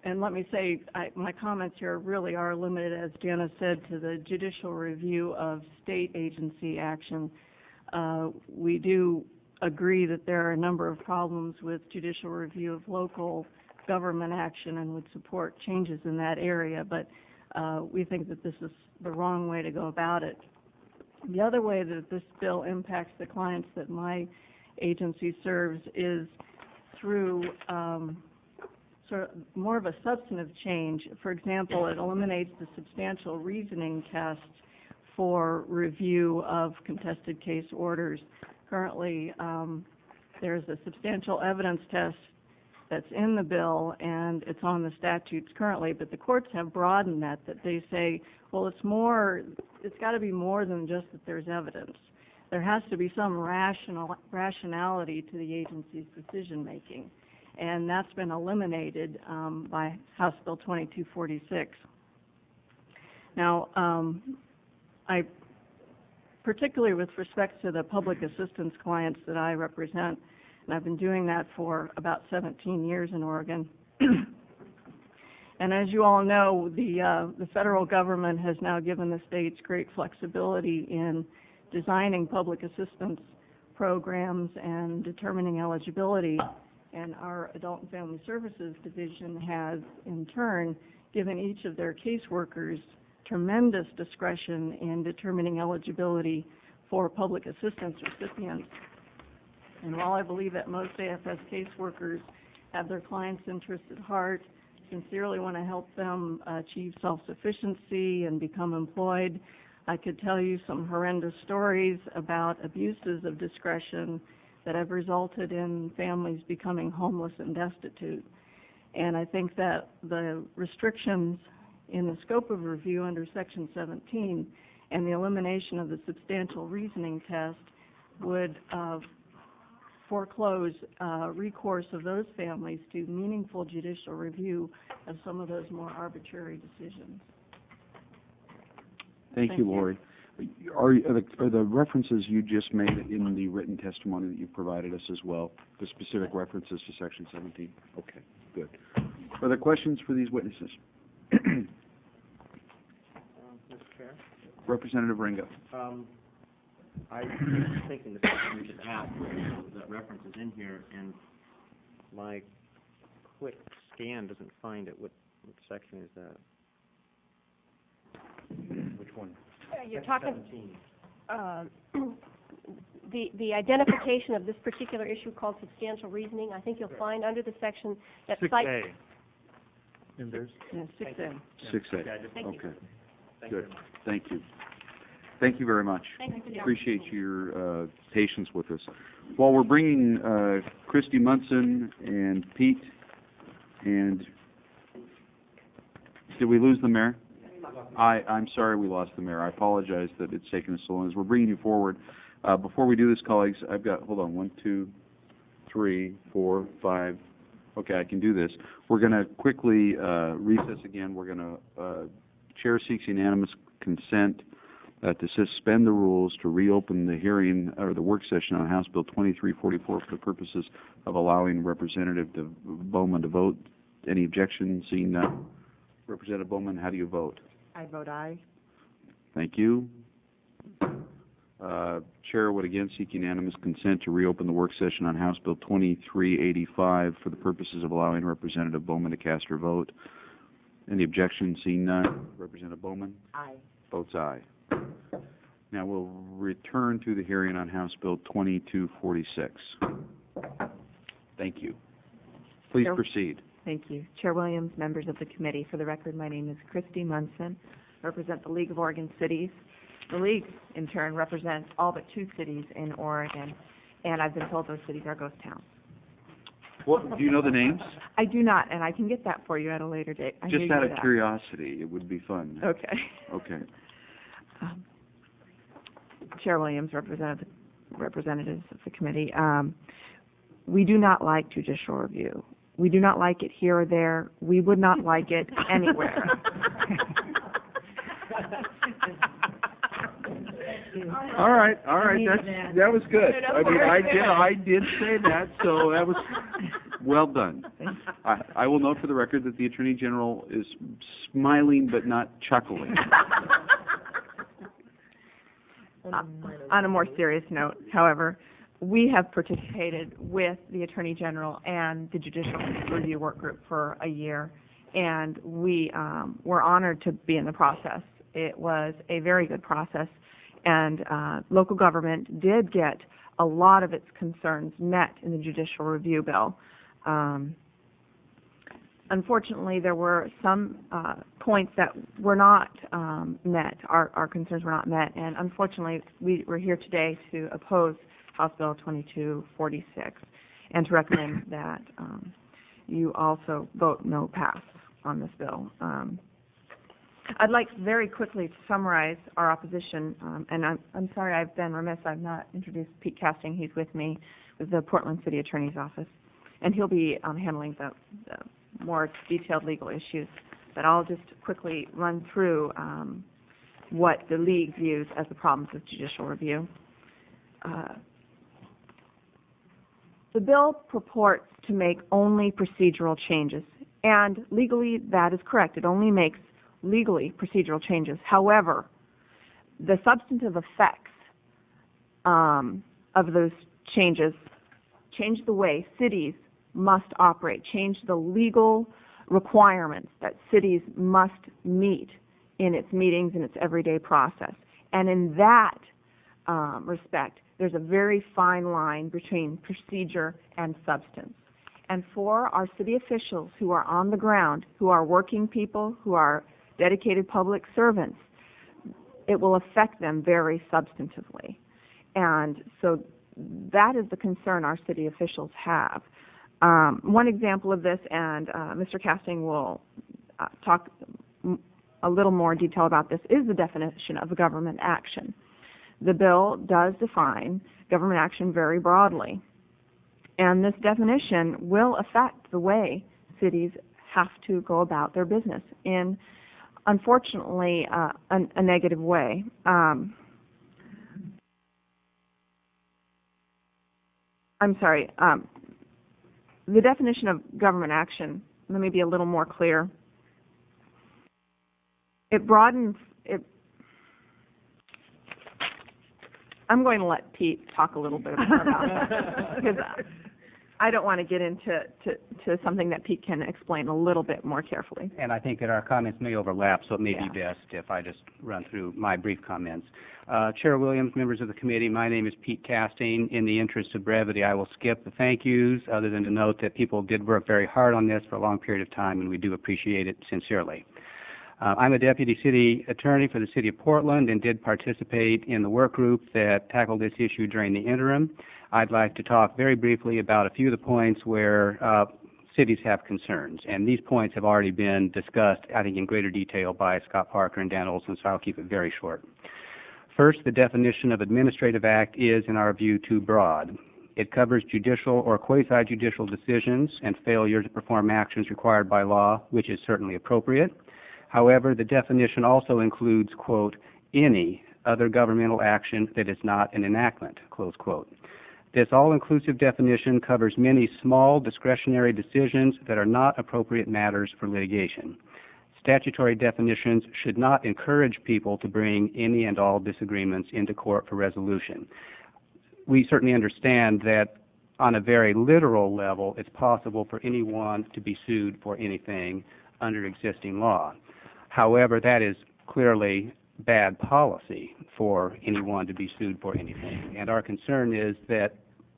and let me say, my comments here really are limited, as Janice said, to the judicial review of state agency action. We do agree that there are a number of problems with judicial review of local government action and would support changes in that area, but we think that this is the wrong way to go about it. The other way that this bill impacts the clients that my agency serves is through sort of more of a substantive change. For example, it eliminates the substantial reasoning test for review of contested case orders. Currently, there's a substantial evidence test that's in the bill, and it's on the statutes currently, but the courts have broadened that they say, well, it's got to be more than just that there's evidence. There has to be some rationality to the agency's decision-making, and that's been eliminated by House Bill 2246. Now, particularly with respect to the public assistance clients that I represent, and I've been doing that for about 17 years in Oregon. And as you all know, the federal government has now given the states great flexibility in designing public assistance programs and determining eligibility. And our Adult and Family Services Division has, in turn, given each of their caseworkers tremendous discretion in determining eligibility for public assistance recipients. And while I believe that most AFS caseworkers have their clients' interests at heart, sincerely want to help them achieve self-sufficiency and become employed, I could tell you some horrendous stories about abuses of discretion that have resulted in families becoming homeless and destitute. And I think that the restrictions in the scope of review under Section 17 and the elimination of the substantial reasoning test would foreclose recourse of those families to meaningful judicial review of some of those more arbitrary decisions. Thank you, Lori. Are the references you just made in the written testimony that you provided us as well, the specific references to Section 17? Okay, good. Are there questions for these witnesses? Mr. Chair? Representative Ringo. I was thinking the question we should ask that reference is in here, and my quick scan doesn't find it. What section is that? Which one? You're talking 17. The identification of this particular issue called substantial reasoning. I think you'll find under the section that 6A. And there's 6A. 6A. Thank you. Okay. Good. Thank you. Thank you very much. Thank you for the Appreciate your patience with us. While we're bringing Christy Munson and Pete, and did we lose the mayor? I'm sorry we lost the mayor. I apologize that it's taken us so long. As we're bringing you forward, before we do this, colleagues, I've got, hold on, 1, 2, 3, 4, 5. Okay, I can do this. We're going to quickly recess again. We're going to, Chair seeks unanimous consent to suspend the rules to reopen the hearing or the work session on House Bill 2344 for the purposes of allowing Representative Bowman to vote. Any objection? Seeing none. Representative Bowman, how do you vote? I vote aye. Thank you. Chair would again seek unanimous consent to reopen the work session on House Bill 2385 for the purposes of allowing Representative Bowman to cast her vote. Any objection? Seeing none. Representative Bowman? Aye. Votes aye. Now we'll return to the hearing on House Bill 2246. Thank you. Please Chair, proceed. Thank you. Chair Williams, members of the committee, for the record, my name is Christy Munson. I represent the League of Oregon Cities. The League, in turn, represents all but 2 cities in Oregon, and I've been told those cities are ghost towns. What, do you know the names? I do not, and I can get that for you at a later date. Just out of curiosity, it would be fun. Okay. Okay. Chair Williams, representatives of the committee, we do not like judicial review. We do not like it here or there. We would not like it anywhere. All right. That was good. I mean, I did say that, so that was well done. I will note for the record that the Attorney General is smiling but not chuckling. On a more serious note, however, we have participated with the Attorney General and the Judicial Review Work Group for a year, and we were honored to be in the process. It was a very good process, and local government did get a lot of its concerns met in the Judicial Review Bill. Unfortunately, there were some points that were not met. Our concerns were not met, and unfortunately, we're here today to oppose House Bill 2246 and to recommend that you also vote no pass on this bill. I'd like very quickly to summarize our opposition, and I'm sorry I've been remiss. I've not introduced Pete Casting. He's with me with the Portland City Attorney's Office, and he'll be handling the more detailed legal issues. But I'll just quickly run through what the League views as the problems with judicial review. The bill purports to make only procedural changes, and legally that is correct. It only makes legally procedural changes. However, the substantive effects of those changes change the way cities must operate, change the legal requirements that cities must meet in its meetings and its everyday process. And in that respect, there's a very fine line between procedure and substance. And for our city officials who are on the ground, who are working people, who are dedicated public servants, it will affect them very substantively. And so that is the concern our city officials have. One example of this, and Mr. Casting will talk a little more in detail about this, is the definition of a government action. The bill does define government action very broadly, and this definition will affect the way cities have to go about their business in, unfortunately, a negative way. I'm sorry. The definition of government action, let me be a little more clear. It broadens it. I'm going to let Pete talk a little bit more about that because I don't want to get into something that Pete can explain a little bit more carefully. And I think that our comments may overlap, so it may be best if I just run through my brief comments. Chair Williams, members of the committee, my name is Pete Casting. In the interest of brevity, I will skip the thank yous, other than to note that people did work very hard on this for a long period of time, and we do appreciate it sincerely. I'm a deputy city attorney for the city of Portland and did participate in the work group that tackled this issue during the interim. I'd like to talk very briefly about a few of the points where cities have concerns, and these points have already been discussed, I think, in greater detail by Scott Parker and Dan Olson, so I'll keep it very short. First, the definition of administrative act is, in our view, too broad. It covers judicial or quasi-judicial decisions and failure to perform actions required by law, which is certainly appropriate. However, the definition also includes, quote, any other governmental action that is not an enactment, close quote. This all-inclusive definition covers many small discretionary decisions that are not appropriate matters for litigation. Statutory definitions should not encourage people to bring any and all disagreements into court for resolution. We certainly understand that on a very literal level, it's possible for anyone to be sued for anything under existing law. However, that is clearly bad policy for anyone to be sued for anything. And our concern is that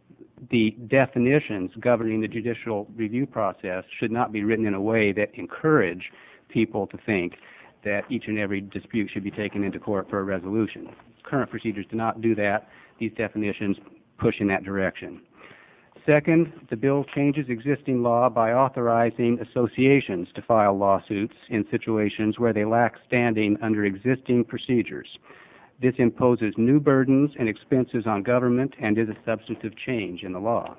the definitions governing the judicial review process should not be written in a way that encourage people to think that each and every dispute should be taken into court for a resolution. Current procedures do not do that. These definitions push in that direction. Second, the bill changes existing law by authorizing associations to file lawsuits in situations where they lack standing under existing procedures. This imposes new burdens and expenses on government and is a substantive change in the law.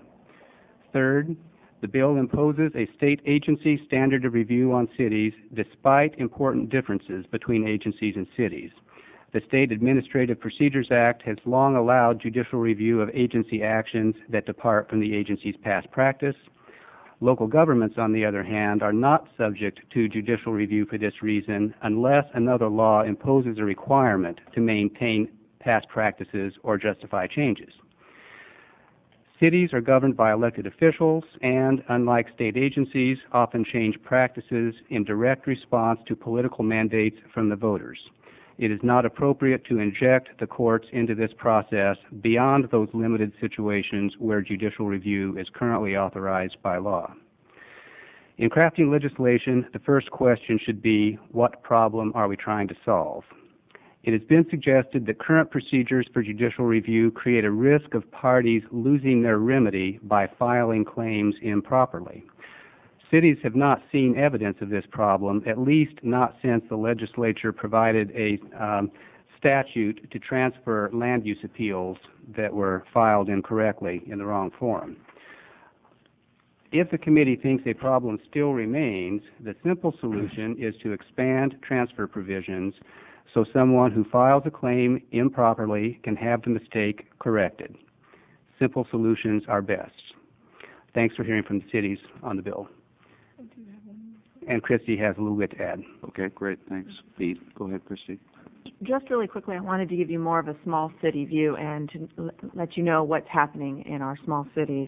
Third, the bill imposes a state agency standard of review on cities despite important differences between agencies and cities. The State Administrative Procedures Act has long allowed judicial review of agency actions that depart from the agency's past practice. Local governments, on the other hand, are not subject to judicial review for this reason unless another law imposes a requirement to maintain past practices or justify changes. Cities are governed by elected officials and, unlike state agencies, often change practices in direct response to political mandates from the voters. It is not appropriate to inject the courts into this process beyond those limited situations where judicial review is currently authorized by law. In crafting legislation, the first question should be, what problem are we trying to solve? It has been suggested that current procedures for judicial review create a risk of parties losing their remedy by filing claims improperly. Cities have not seen evidence of this problem, at least not since the legislature provided a statute to transfer land use appeals that were filed incorrectly in the wrong form. If the committee thinks a problem still remains, the simple solution is to expand transfer provisions so someone who files a claim improperly can have the mistake corrected. Simple solutions are best. Thanks for hearing from the cities on the bill. And Christy has a little bit to add. Okay, great, thanks. Pete, go ahead, Christy. Just really quickly, I wanted to give you more of a small city view and to let you know what's happening in our small cities.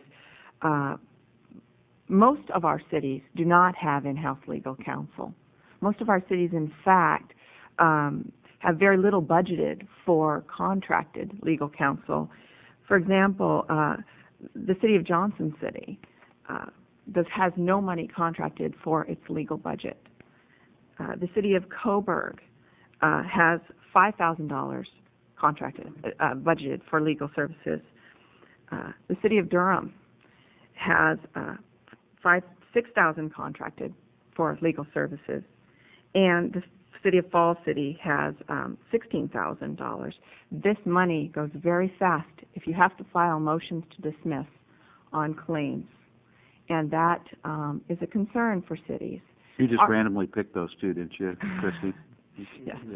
Most of our cities do not have in-house legal counsel. Most of our cities, in fact, have very little budgeted for contracted legal counsel. For example, the city of Johnson City has no money contracted for its legal budget. The city of Coburg has $5,000 contracted, budgeted for legal services. The city of Durham has $6,000 contracted for legal services, and the city of Falls City has $16,000. This money goes very fast if you have to file motions to dismiss on claims, and that is a concern for cities. You just randomly picked those two, didn't you, Christy? Yes. Yeah.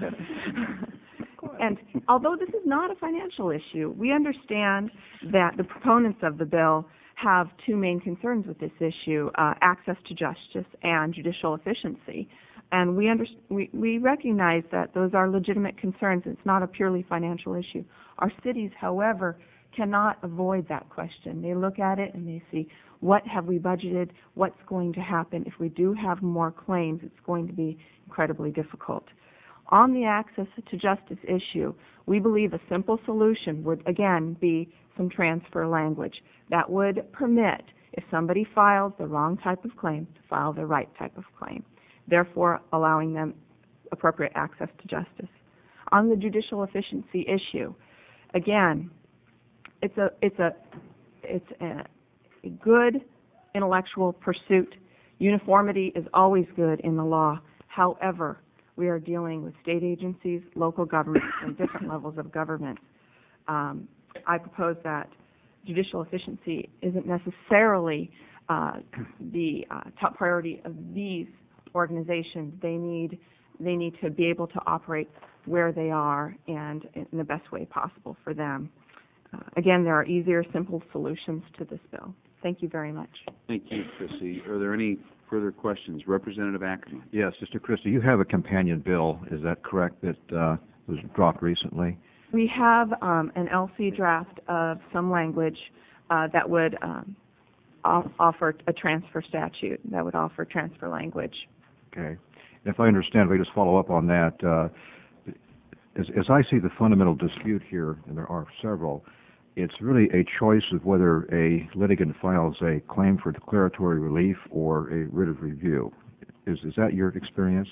And although this is not a financial issue, we understand that the proponents of the bill have two main concerns with this issue, access to justice and judicial efficiency. And we recognize that those are legitimate concerns. It's not a purely financial issue. Our cities, however, cannot avoid that question. They look at it and they see, what have we budgeted? What's going to happen? If we do have more claims, it's going to be incredibly difficult. On the access to justice issue, we believe a simple solution would, again, be some transfer language that would permit, if somebody files the wrong type of claim, to file the right type of claim, therefore allowing them appropriate access to justice. On the judicial efficiency issue, again, it's a good intellectual pursuit. Uniformity is always good in the law. However, we are dealing with state agencies, local governments, and different levels of government. I propose that judicial efficiency isn't necessarily the top priority of these organizations. They need to be able to operate where they are and in the best way possible for them. Again, there are easier, simple solutions to this bill. Thank you very much. Thank you, Christy. Are there any further questions? Representative Ackerman. Yes, Mr. Christie, you have a companion bill, is that correct, that was dropped recently? We have an LC draft of some language that would offer a transfer statute, that would offer transfer language. Okay. If I understand, if I just follow up on that, as I see the fundamental dispute here, and there are several, it's really a choice of whether a litigant files a claim for declaratory relief or a writ of review. Is that your experience?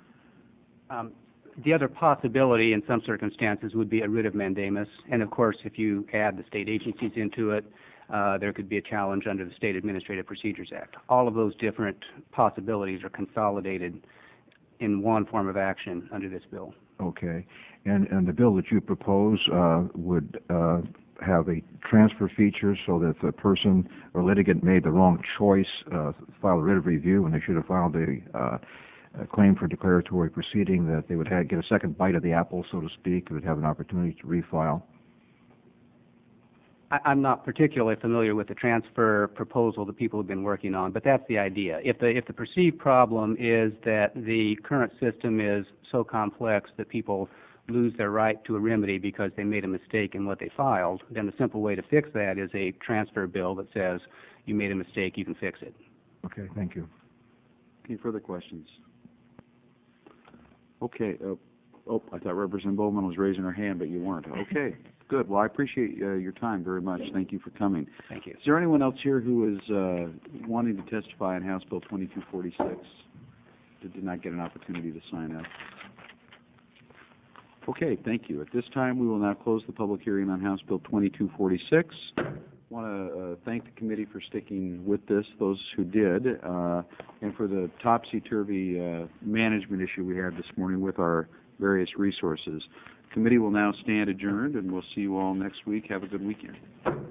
The other possibility in some circumstances would be a writ of mandamus, and of course if you add the state agencies into it, there could be a challenge under the State Administrative Procedures Act. All of those different possibilities are consolidated in one form of action under this bill. Okay. And the bill that you propose would have a transfer feature so that if a person or litigant made the wrong choice, file a writ of review, and they should have filed a claim for declaratory proceeding, that they would get a second bite of the apple, so to speak, they would have an opportunity to refile. I'm not particularly familiar with the transfer proposal that people have been working on, but that's the idea. If the perceived problem is that the current system is so complex that people lose their right to a remedy because they made a mistake in what they filed, then the simple way to fix that is a transfer bill that says you made a mistake, you can fix it. Okay, thank you. Any further questions? Okay. I thought Representative Bowman was raising her hand, but you weren't. Okay, good. Well, I appreciate your time very much. Thank you for coming. Thank you. Is there anyone else here who is wanting to testify on House Bill 2246 that did not get an opportunity to sign up? Okay, thank you. At this time, we will now close the public hearing on House Bill 2246. I want to thank the committee for sticking with this, those who did, and for the topsy-turvy management issue we had this morning with our various resources. The committee will now stand adjourned, and we'll see you all next week. Have a good weekend.